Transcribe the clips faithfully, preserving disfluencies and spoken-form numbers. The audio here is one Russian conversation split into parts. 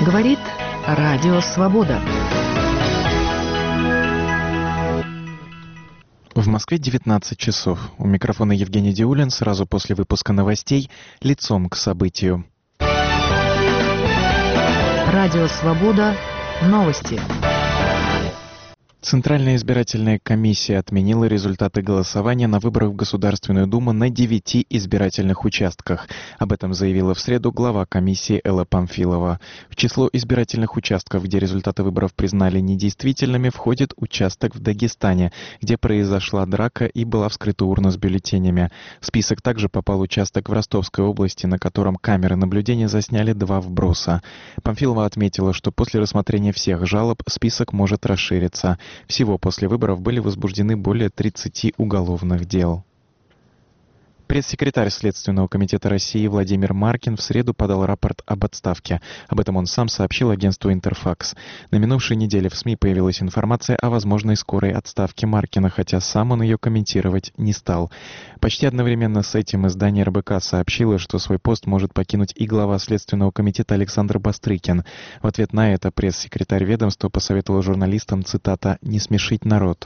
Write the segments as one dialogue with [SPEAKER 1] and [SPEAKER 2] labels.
[SPEAKER 1] Говорит Радио Свобода.
[SPEAKER 2] В Москве девятнадцать часов. У микрофона Евгений Диулин. Сразу после выпуска новостей «Лицом к событию».
[SPEAKER 1] Радио Свобода. Новости.
[SPEAKER 2] Центральная избирательная комиссия отменила результаты голосования на выборах в Государственную Думу на девяти избирательных участках. Об этом заявила в среду глава комиссии Элла Памфилова. В число избирательных участков, где результаты выборов признали недействительными, входит участок в Дагестане, где произошла драка и была вскрыта урна с бюллетенями. В список также попал участок в Ростовской области, на котором камеры наблюдения засняли два вброса. Памфилова отметила, что после рассмотрения всех жалоб список может расшириться. Всего после выборов были возбуждены более тридцати уголовных дел. Пресс-секретарь Следственного комитета России Владимир Маркин в среду подал рапорт об отставке. Об этом он сам сообщил агентству «Интерфакс». На минувшей неделе в СМИ появилась информация о возможной скорой отставке Маркина, хотя сам он ее комментировать не стал. Почти одновременно с этим издание эр бэ ка сообщило, что свой пост может покинуть и глава Следственного комитета Александр Бастрыкин. В ответ на это пресс-секретарь ведомства посоветовал журналистам, цитата, «не смешить народ».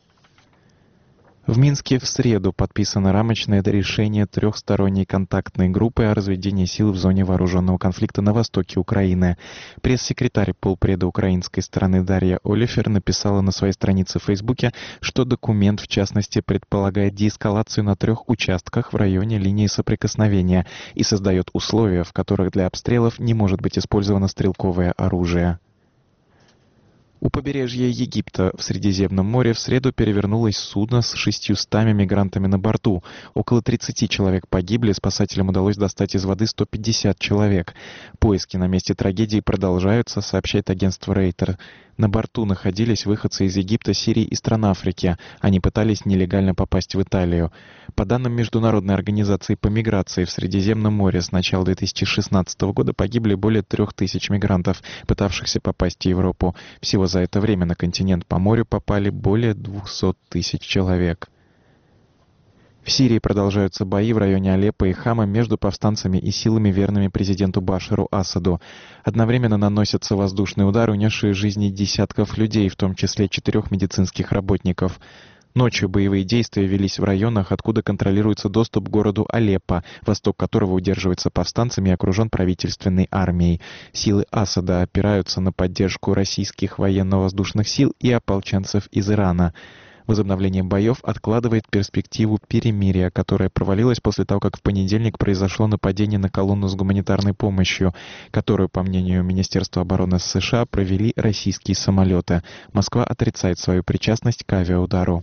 [SPEAKER 2] В Минске в среду подписано рамочное решение трехсторонней контактной группы о разведении сил в зоне вооруженного конфликта на востоке Украины. Пресс-секретарь полпреда украинской стороны Дарья Олифер написала на своей странице в Фейсбуке, что документ, в частности, предполагает деэскалацию на трех участках в районе линии соприкосновения и создает условия, в которых для обстрелов не может быть использовано стрелковое оружие. У побережья Египта в Средиземном море в среду перевернулось судно с шестьюстами мигрантами на борту. Около тридцати человек погибли, спасателям удалось достать из воды сто пятьдесят человек. Поиски на месте трагедии продолжаются, сообщает агентство Рейтер. На борту находились выходцы из Египта, Сирии и стран Африки. Они пытались нелегально попасть в Италию. По данным Международной организации по миграции, в Средиземном море с начала две тысячи шестнадцатого года погибли более трех тысяч мигрантов, пытавшихся попасть в Европу. Всего за это время на континент по морю попали более двухсот тысяч человек. В Сирии продолжаются бои в районе Алеппо и Хама между повстанцами и силами, верными президенту Башару Асаду. Одновременно наносятся воздушные удары, унесшие жизни десятков людей, в том числе четырех медицинских работников. Ночью боевые действия велись в районах, откуда контролируется доступ к городу Алеппо, восток которого удерживается повстанцами и окружен правительственной армией. Силы Асада опираются на поддержку российских военно-воздушных сил и ополченцев из Ирана. Возобновление боев откладывает перспективу перемирия, которое провалилось после того, как в понедельник произошло нападение на колонну с гуманитарной помощью, которую, по мнению Министерства обороны США, провели российские самолеты. Москва отрицает свою причастность к авиаудару.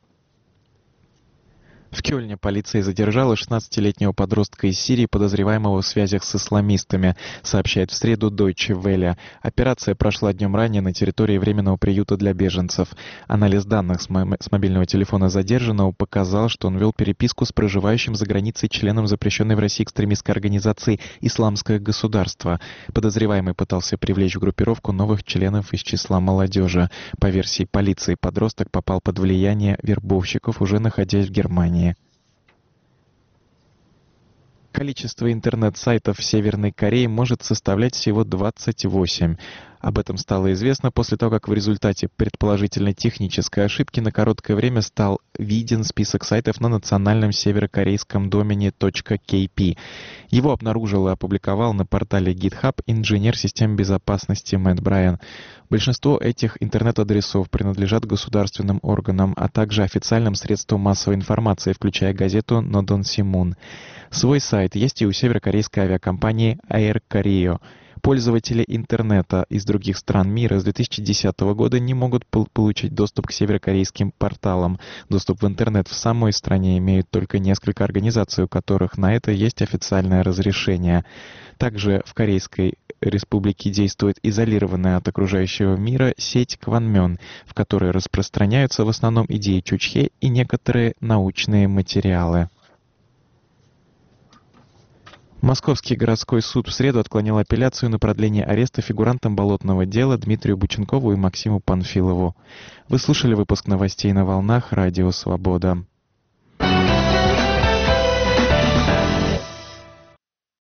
[SPEAKER 2] В Кёльне полиция задержала шестнадцатилетнего подростка из Сирии, подозреваемого в связях с исламистами, сообщает в среду Deutsche Welle. Операция прошла днем ранее на территории временного приюта для беженцев. Анализ данных с, мо- с мобильного телефона задержанного показал, что он вел переписку с проживающим за границей членом запрещенной в России экстремистской организации «Исламское государство». Подозреваемый пытался привлечь в группировку новых членов из числа молодежи. По версии полиции, подросток попал под влияние вербовщиков, уже находясь в Германии. Количество интернет-сайтов в Северной Корее может составлять всего двадцать восемь. Об этом стало известно после того, как в результате предположительной технической ошибки на короткое время стал виден список сайтов на национальном северокорейском домене .kp. Его обнаружил и опубликовал на портале GitHub инженер систем безопасности Мэтт Брайан. Большинство этих интернет-адресов принадлежат государственным органам, а также официальным средствам массовой информации, включая газету Нодон Симун. Свой сайт есть и у северокорейской авиакомпании Air Koryo. Пользователи интернета из других стран мира с две тысячи десятого года не могут пол- получить доступ к северокорейским порталам. Доступ в интернет в самой стране имеют только несколько организаций, у которых на это есть официальное разрешение. Также в Корейской Республике действует изолированная от окружающего мира сеть Кванмён, в которой распространяются в основном идеи Чучхе и некоторые научные материалы. Московский городской суд в среду отклонил апелляцию на продление ареста фигурантам болотного дела Дмитрию Бученкову и Максиму Панфилову. Вы слушали выпуск новостей на волнах Радио Свобода.